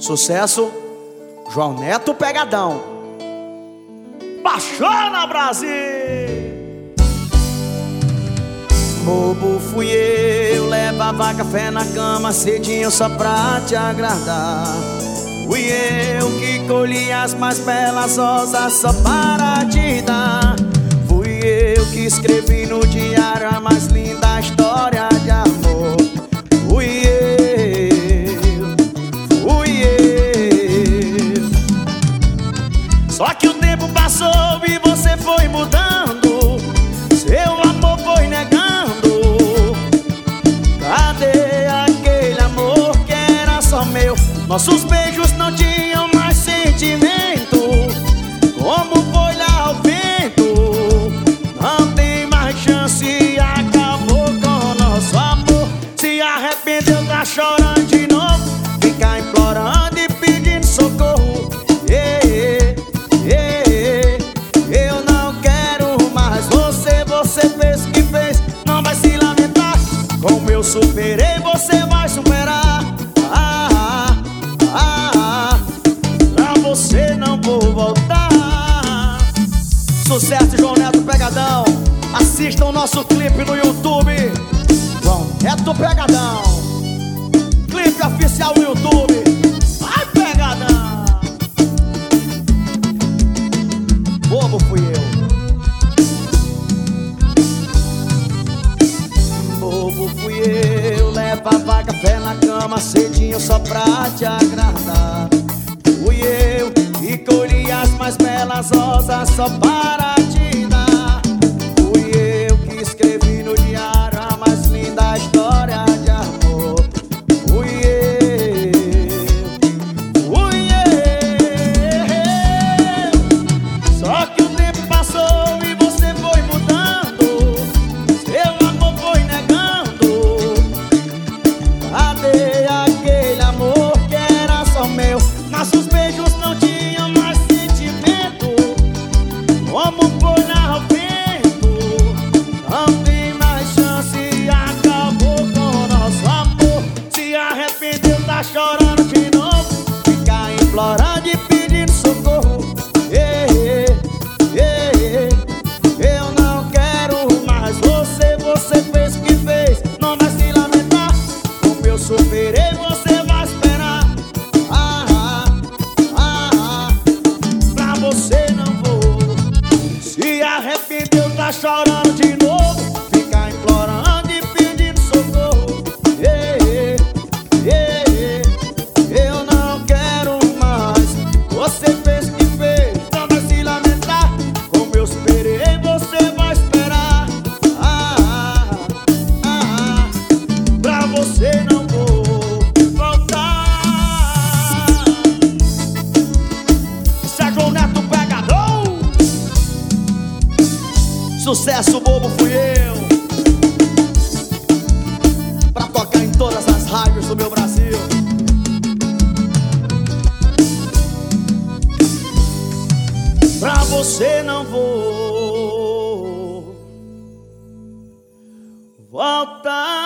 Sucesso, João Neto Pegadão. Baixona, Brasil! Bobo fui eu, levava café na cama cedinho só pra te agradar. Fui eu que colhi as mais belas rosas só para te dar. Fui eu que escrevi no diário a mais linda história de amor. Fui eu. Só que o tempo passou e você foi mudando, seu amor foi negando. Cadê aquele amor que era só meu? Nossos beijos não tinham mais sentimento. Como foi lá o vento, não tem mais chance, acabou com o nosso amor. Se arrependeu, tá chorando de novo, fica implorando e pedindo socorro. Eu não quero mais você, você fez o que fez, não vai se lamentar. Como eu superei, você vai superar. Pra você não vou voltar. Sucesso, João Neto Pegadão. Assistam o nosso clipe no YouTube, João Neto Pegadão. Clipe oficial no YouTube. Vai, Pegadão! Bobo fui eu. Bobo fui eu, levava café na cama cedinho só pra te agradar. Fui eu que colhi as mais belas rosas só para te dar. Fui eu que escrevi no diário a mais linda história de amor. Fui eu. Só que o tempo passou e você foi mudando, seu amor foi negando. Cadê aquele amor que era só meu? Nossos beijos não tinham mais sentimento. Como foi lá o vento, não tem mais chance, acabou com o nosso amor. Se arrependeu, tá chorando de novo, fica implorando e pedindo socorro. Eu não quero mais você, você fez o que fez, não vai se lamentar. Como eu superei, você vai esperar. Pra você não vou. Se arrependeu, tá chorando de novo, fica implorando e pedindo socorro. Eu não quero mais, você fez o que fez, não vai se lamentar. Como eu esperei, você vai esperar. Pra você não vou voltar. Isso é João Neto Pegadão. Sucesso, bobo fui eu. Pra tocar em todas as rádios do meu Brasil. Pra você não vou voltar.